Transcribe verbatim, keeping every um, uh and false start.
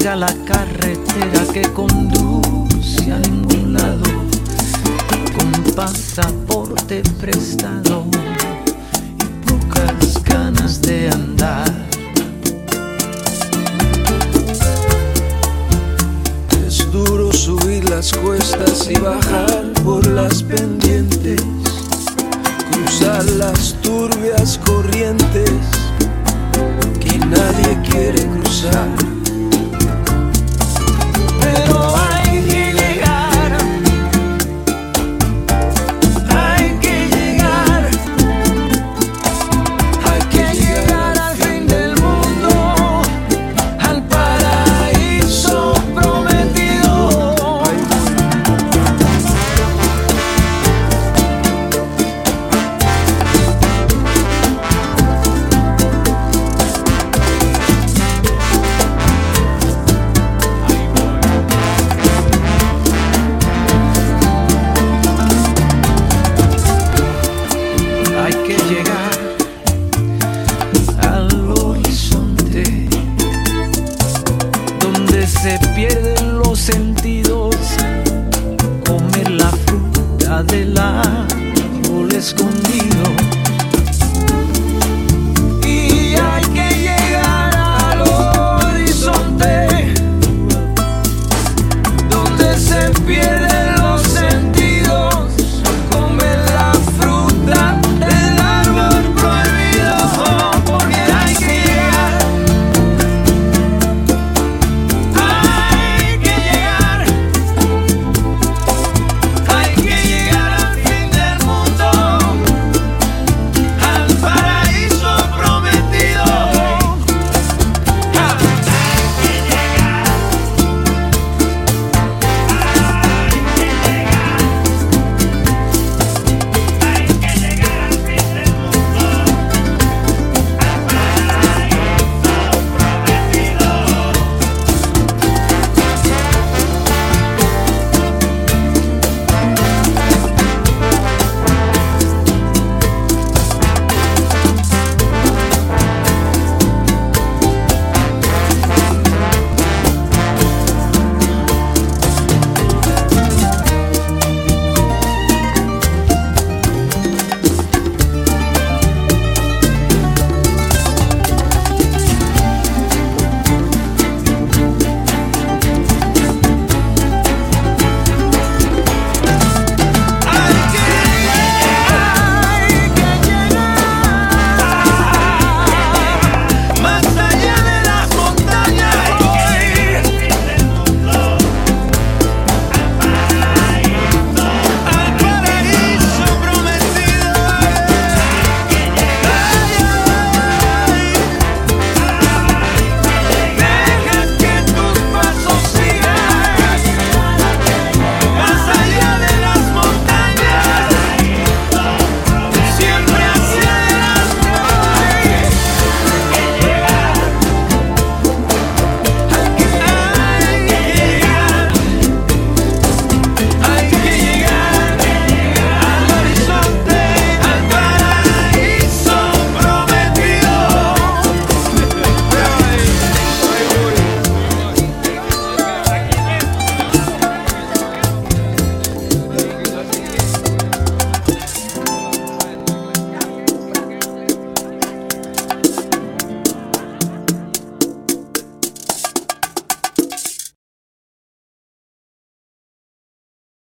sea la carretera que conduce a ningún lado, con pasaporte prestado y pocas ganas de andar. Es duro subir las cuestas y bajar por las pendientes, cruzar las turbias corrientes que nadie quiere cruzar. Pero hay que llegar, hay que llegar, hay que llegar al fin del mundo, al paraíso prometido. Hay que llegar al horizonte, donde se pierden los sentidos, comer la fruta del árbol escondido